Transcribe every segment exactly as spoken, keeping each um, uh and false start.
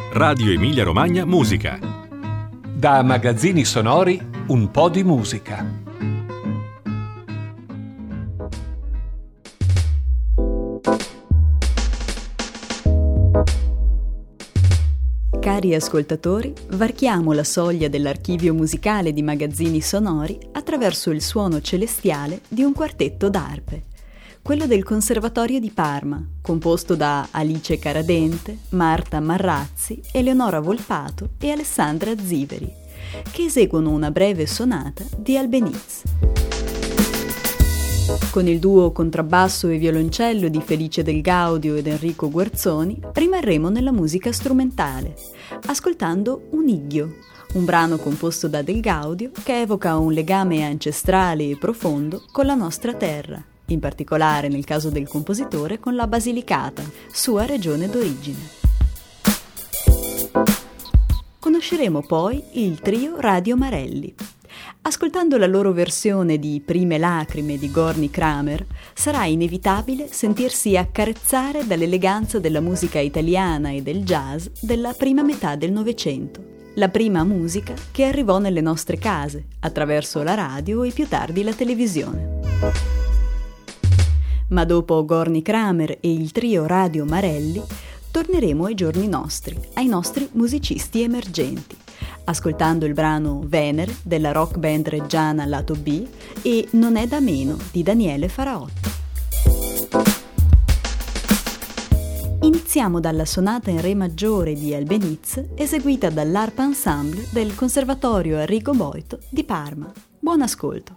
Radio Emilia Romagna Musica. Da Magazzini Sonori un po' di musica. Cari ascoltatori, varchiamo la soglia dell'archivio musicale di Magazzini Sonori attraverso il suono celestiale di un quartetto d'arpe, quello del Conservatorio di Parma, composto da Alice Caradente, Marta Marrazzi, Eleonora Volpato e Alessandra Ziveri, che eseguono una breve sonata di Albeniz. Con il duo contrabbasso e violoncello di Felice Del Gaudio ed Enrico Guerzoni rimarremo nella musica strumentale, ascoltando Uniggio, un brano composto da Del Gaudio che evoca un legame ancestrale e profondo con la nostra terra, in particolare nel caso del compositore con la Basilicata, sua regione d'origine. Conosceremo poi il trio Radio Marelli. Ascoltando la loro versione di Prime lacrime di Gorny Kramer, sarà inevitabile sentirsi accarezzare dall'eleganza della musica italiana e del jazz della prima metà del Novecento, la prima musica che arrivò nelle nostre case attraverso la radio e più tardi la televisione. Ma dopo Gorny Kramer e il trio Radio Marelli, torneremo ai giorni nostri, ai nostri musicisti emergenti, ascoltando il brano Venere della rock band reggiana Lato B e Non è da meno di Daniele Faraotto. Iniziamo dalla sonata in re maggiore di Albeniz, eseguita dall'Arpa Ensemble del Conservatorio Arrigo Boito di Parma. Buon ascolto!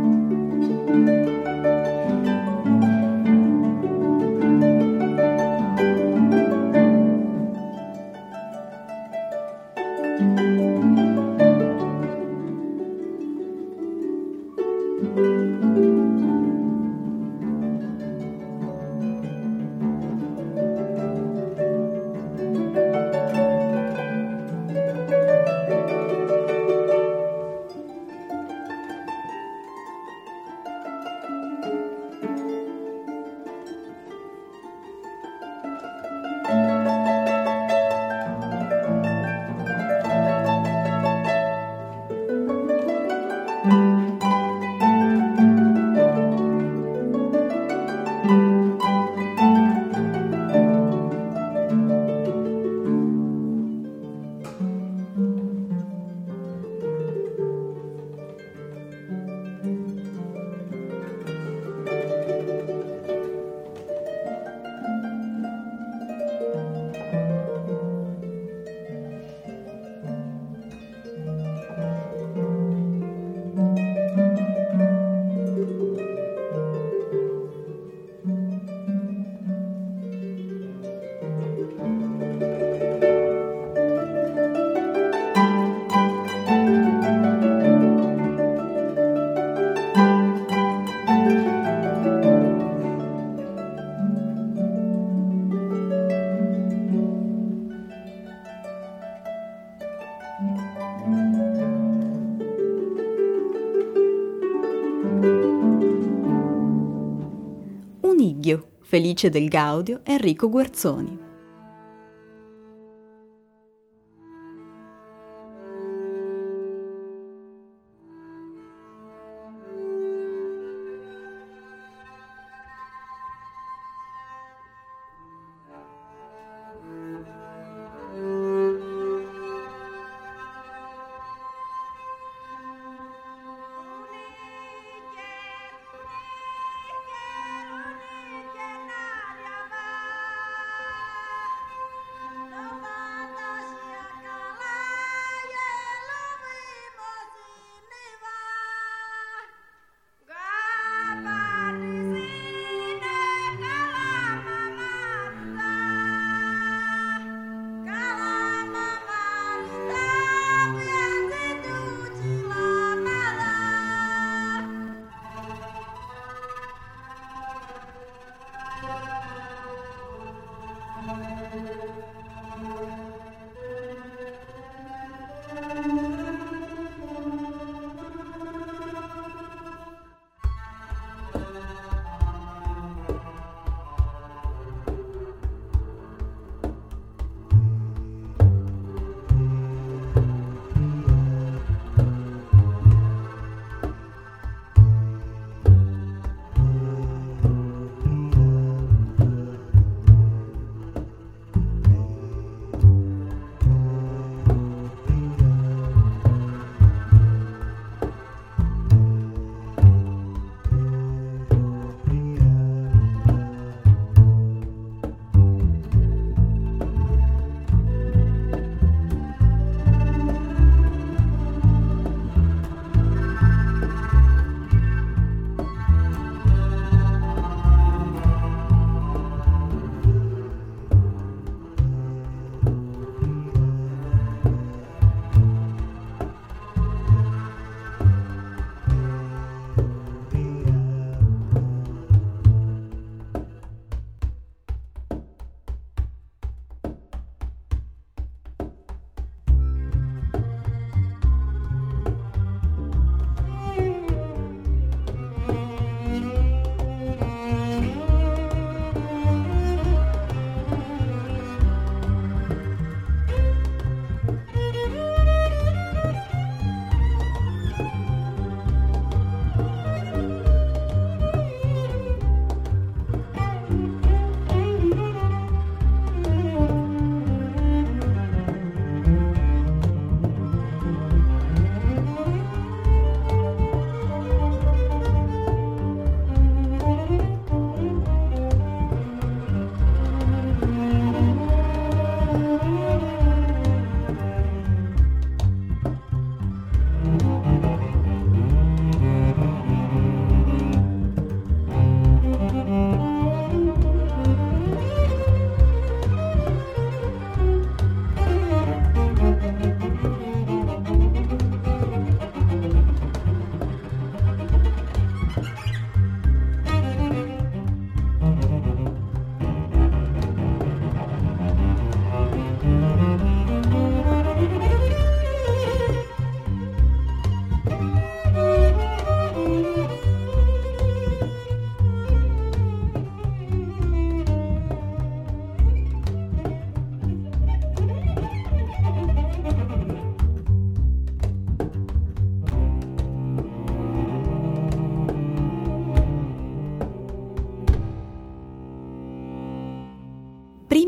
Uniggio, Felice Del Gaudio, Enrico Guerzoni.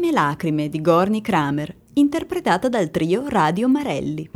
Prime lacrime di Gorny Kramer, interpretata dal trio Radio Marelli.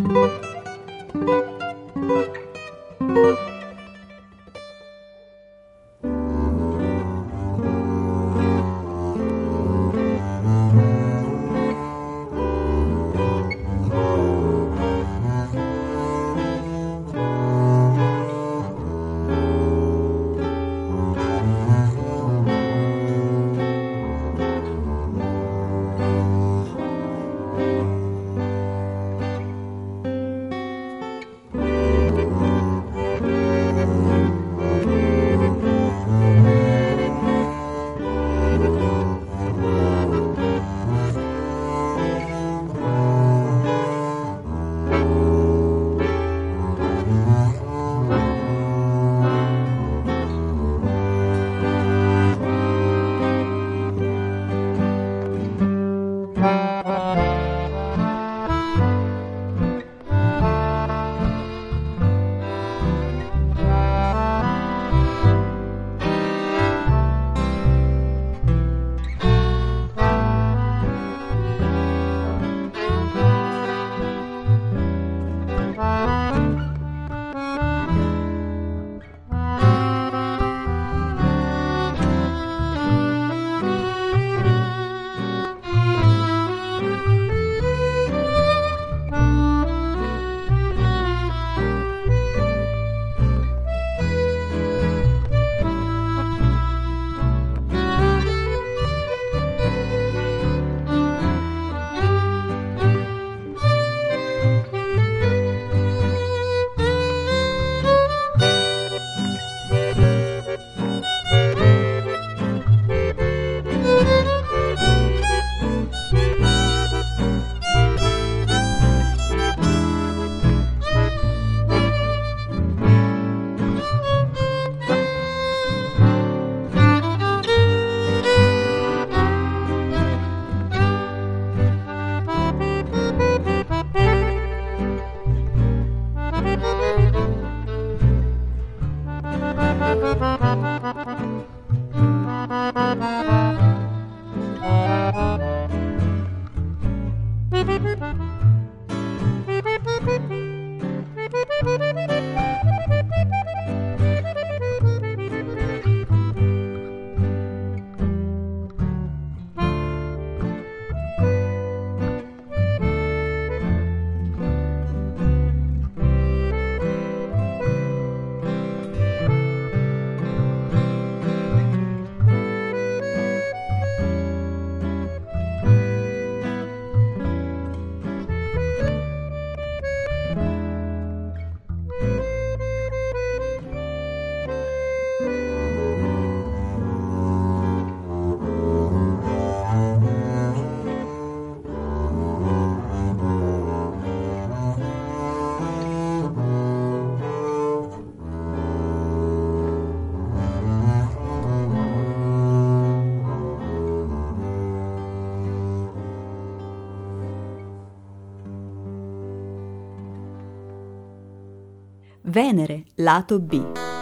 Venere, lato B.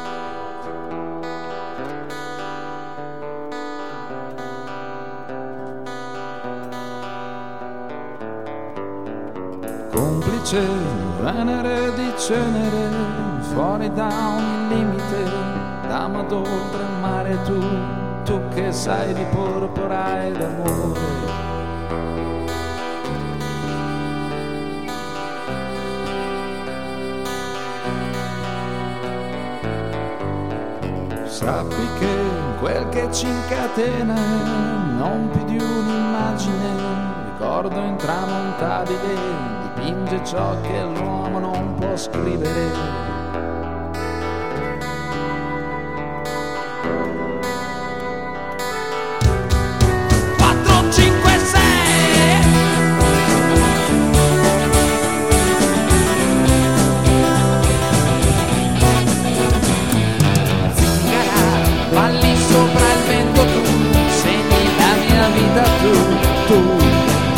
Complice Venere di cenere, fuori da ogni limite, dama d'oltre mare tu, tu che sai di porpora ed amore. Sappi che quel che ci incatena non più di un'immagine, ricordo intramontabile, dipinge ciò che l'uomo non può scrivere.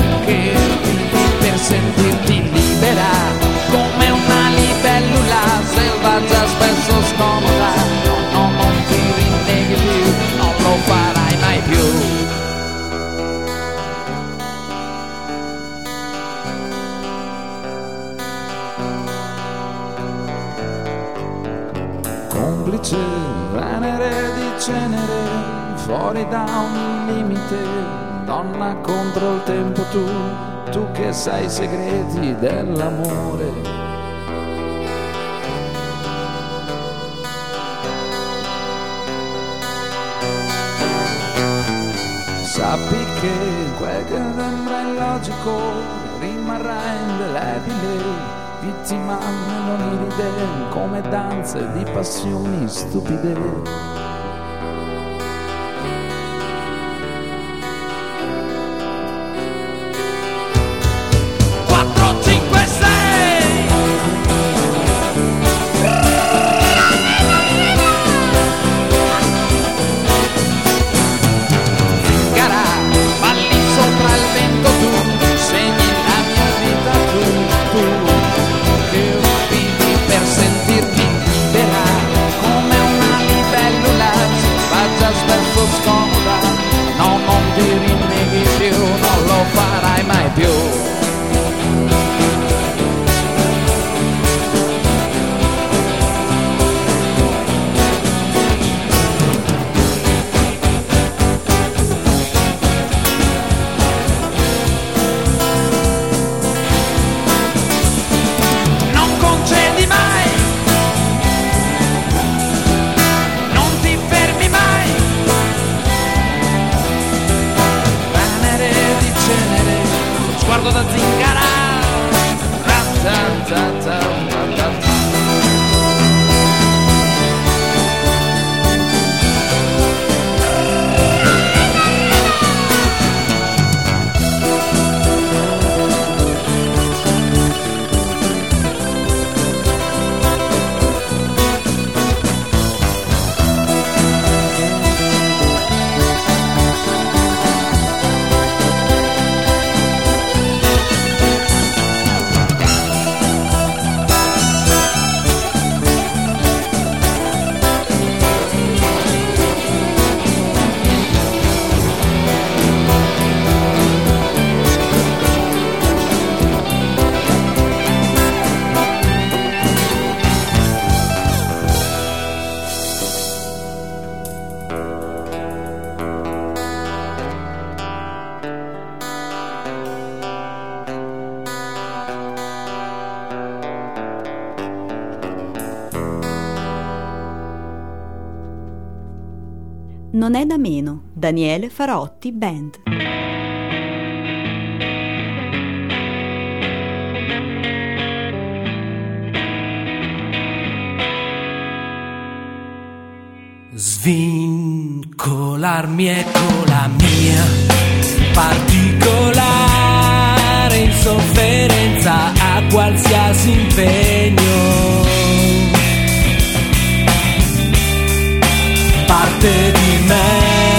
Sentirti libera come una libellula dice Venere di cenere, fuori da ogni limite, donna contro il tempo tu, tu che sai i segreti dell'amore. Sappi che quel che sembra illogico rimarrà indelebile, vittima nell'oniride, come danze di passioni stupide. Non è da meno, Daniele Farotti Band. Svincolarmi ecco la mia particolare insofferenza a qualsiasi impegno. Parte di me,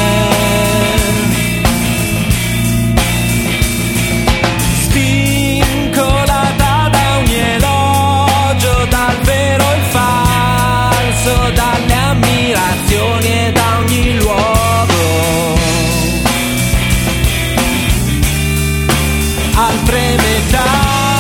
svincolata da ogni elogio, dal vero e falso, dalle ammirazioni e da ogni luogo. Altre metà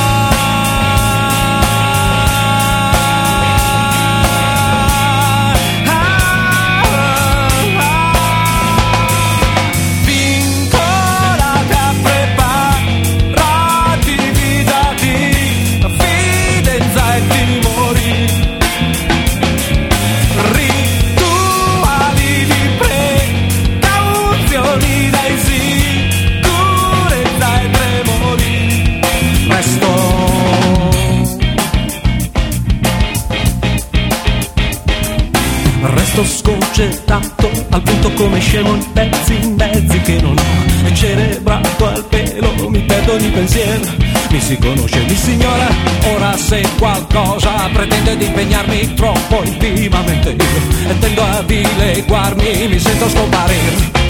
sconcertato al punto come scemo in pezzi in mezzi che non ho, e cerebrato al pelo mi perdo ogni pensiero. Mi si conosce, mi si ignora, ora se qualcosa pretende di impegnarmi troppo intimamente io, e tendo a dileguarmi, mi sento scomparire.